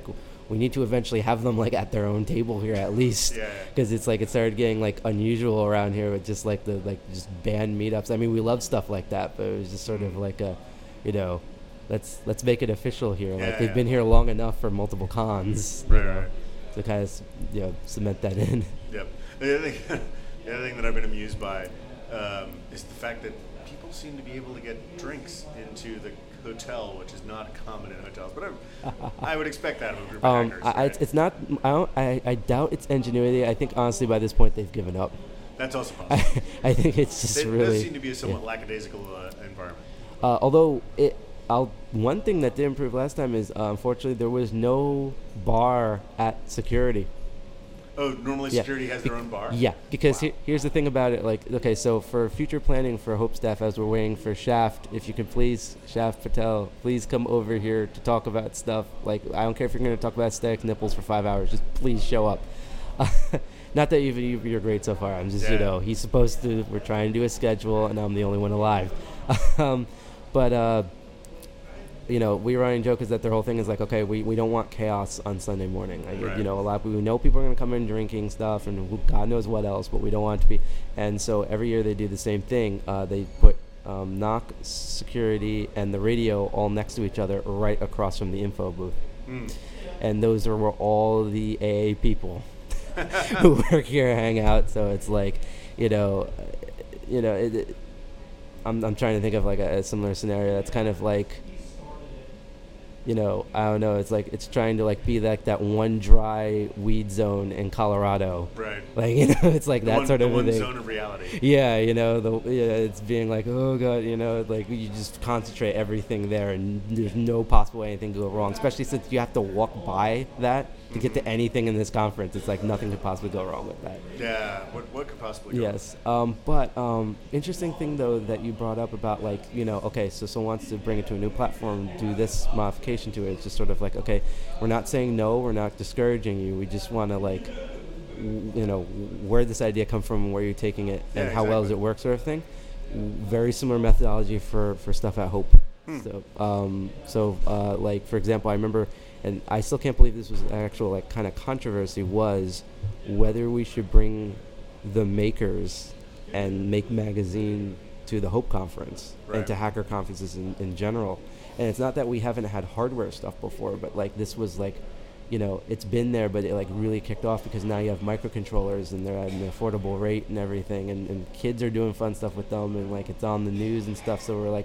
we need to eventually have them like at their own table here at least, Yeah. because it's like it started getting like unusual around here with just like the like just band meetups. I mean, we love stuff like that, but it was just sort of like a, you know, let's make it official here. Yeah, Like they've yeah. been here long enough for multiple cons, Right, you know, right. to kind of cement that in. Yep. The other thing that I've been amused by is the fact that people seem to be able to get drinks into the hotel, which is not common in hotels. But I would expect that of a group of hackers. Right? It's not. I doubt it's ingenuity. I think honestly, by this point, they've given up. That's also possible. I think it's just It really. does seem to be a somewhat lackadaisical environment. Although one thing that did improve last time is unfortunately there was no bar at security. Oh, normally Yeah. security has their own bar? Yeah, because Wow. here's the thing about it. Like, okay, so for future planning for Hope staff, as we're waiting for Shaft, if you can please, Shaft Patel, please come over here to talk about stuff. Like, I don't care if you're going to talk about aesthetic nipples for 5 hours. Just please show up. Not that you're great so far. I'm just, Yeah. he's supposed to. We're trying to do a schedule, and I'm the only one alive. But we were running joke is that their whole thing is like, okay, we don't want chaos on Sunday morning. Like, Right. a lot of people, we know people are going to come in drinking stuff and God knows what else, but we don't want it to be. And so every year they do the same thing. They put knock, security, and the radio all next to each other right across from the info booth. Mm. And those are where all the AA people who work here hang out. So it's like, I'm trying to think of like a similar scenario. That's kind of like, I don't know. It's like it's trying to like be like that one dry weed zone in Colorado. Right. Like it's like that sort of the one thing. zone of reality. Yeah, it's being like, oh god, like you just concentrate everything there, and there's no possible way anything to go wrong. Especially since you have to walk by that to get to anything in this conference. It's like nothing could possibly go wrong with that. Yeah. What could possibly go Yes. But interesting thing though that you brought up about like, okay, so someone wants to bring it to a new platform, do this modification to it. It's just sort of like, okay, we're not saying no, we're not discouraging you. We just want to like, where did this idea come from and where you're taking it and how well does it work sort of thing. Very similar methodology for stuff at Hope. So like, for example, I remember, and I still can't believe this was an actual like kind of controversy, was whether we should bring the makers and make magazine to the Hope conference and to hacker conferences in general. And it's not that we haven't had hardware stuff before, but like this was like, it's been there, but it like really kicked off because now you have microcontrollers and they're at an affordable rate and everything, and kids are doing fun stuff with them, and like it's on the news and stuff. So we're like,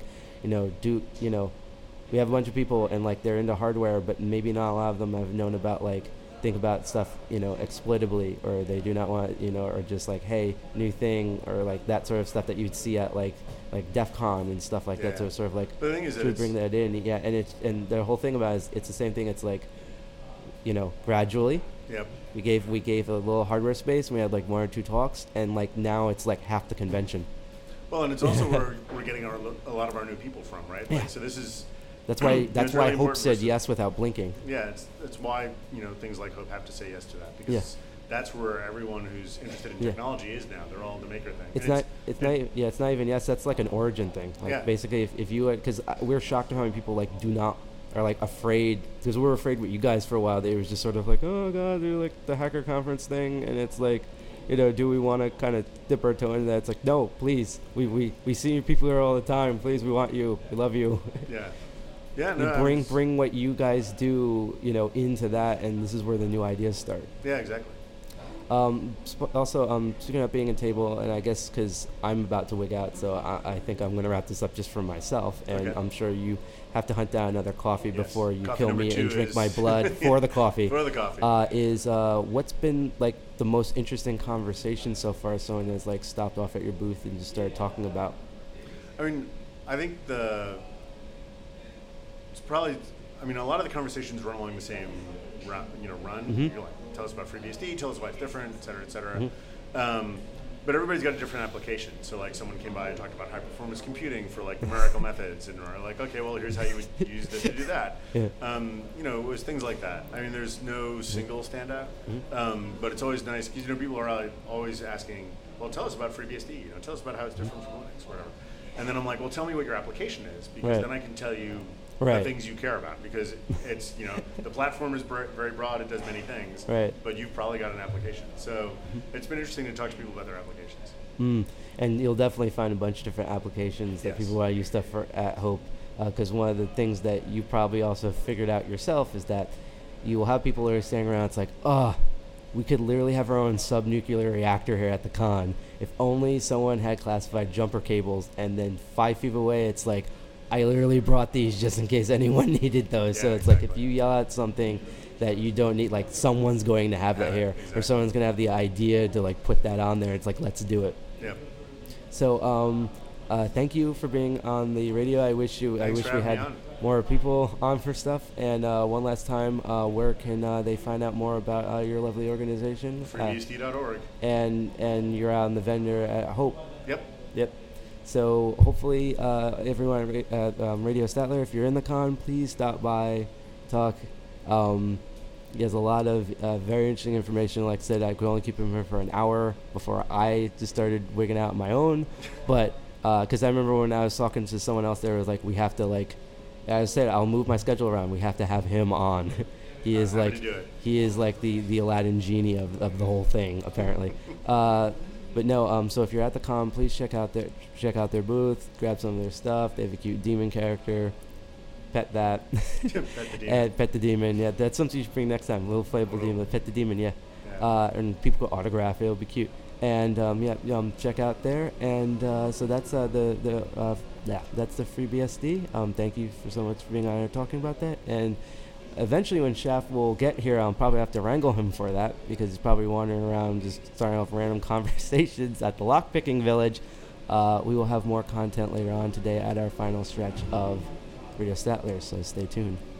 we have a bunch of people and like they're into hardware, but maybe not a lot of them have known about like think about stuff exploitably, or they do not want or just like, hey, new thing, or like that sort of stuff that you'd see at like DEF CON and stuff like that. So it's sort of like, but the thing is should we bring that in? Yeah, and the whole thing about it is it's the same thing. It's like, gradually. Yep. We gave a little hardware space, and we had like 1 or 2 talks, and like now it's like half the convention. Well, and it's also where we're getting a lot of our new people from, right? Yeah. Like, so this is. That's why it's really Hope important said versus- yes without blinking. Yeah, it's why things like Hope have to say yes to that, because that's where everyone who's interested in technology is now. They're all in the maker thing. It's And not even yes. That's like an origin thing. Like basically, if you because we're shocked at how many people like are like afraid, because we were afraid with you guys for a while. They was just sort of like, oh god, they're like the hacker conference thing, and it's like, do we want to kind of dip our toe into that? It's like, no, please, we see people here all the time. Please, we want you, we love you. Yeah. Yeah, no, bring what you guys do, into that, and this is where the new ideas start. Yeah, exactly. Also, speaking of being a table, and I guess because I'm about to wig out, so I think I'm going to wrap this up just for myself, and I'm sure you have to hunt down another coffee before you Coffee kill number me 2 and drink is my blood for the coffee. For the coffee. Is what's been like the most interesting conversation so far? Someone has like stopped off at your booth and just started talking about. I mean, I think a lot of the conversations run along the same run. Mm-hmm. You're like, tell us about FreeBSD, tell us why it's different, et cetera, et cetera. Mm-hmm. But everybody's got a different application. So like someone came by and talked about high performance computing for like numerical methods, and we're like, okay, well here's how you would use this to do that. Yeah. It was things like that. I mean, there's no single standout, but it's always nice because people are always asking, well, tell us about FreeBSD. Tell us about how it's different from Linux, whatever. And then I'm like, well, tell me what your application is, because then I can tell you Right. the things you care about, because it's, the platform is very broad, it does many things, Right. but you've probably got an application. So it's been interesting to talk to people about their applications. And you'll definitely find a bunch of different applications that Yes. people want to use stuff for at Hope, because one of the things that you probably also figured out yourself is that you will have people who are standing around, it's like, we could literally have our own sub-nuclear reactor here at the con. If only someone had classified jumper cables, and then 5 feet away, it's like, I literally brought these just in case anyone needed those. Yeah, So it's like, if exactly. you yell at something that you don't need, like someone's going to have that here, exactly. or someone's going to have the idea to like put that on there. It's like, let's do it. Yep. So thank you for being on the radio. I wish Thanks we for having had me on. more people on for stuff. And one last time, where can they find out more about your lovely organization? FreeBSD.org. And you're on the vendor at Hope. Yep. So hopefully everyone at Radio Statler, if you're in the con, please stop by, talk. He has a lot of very interesting information. Like I said, I could only keep him here for an hour before I just started wigging out on my own. But because I remember when I was talking to someone else there, it was like, we have to, like, as I said, I'll move my schedule around. We have to have him on. He is I'm like, happy to do it. he is like the Aladdin genie of the whole thing, apparently. But no, so if you're at the con, please check out their booth, grab some of their stuff. They have a cute demon character. Pet that. Pet the demon. And pet the demon. Yeah, that's something you should bring next time. Little inflatable demon. Pet the demon. Yeah. Yeah. And people could autograph it. It'll be cute. And check out there. And so that's that's the FreeBSD. Thank you so much for being on here talking about that. And eventually, when Shaft will get here, I'll probably have to wrangle him for that, because he's probably wandering around just starting off random conversations at the lockpicking village. We will have more content later on today at our final stretch of Radio Statler, so stay tuned.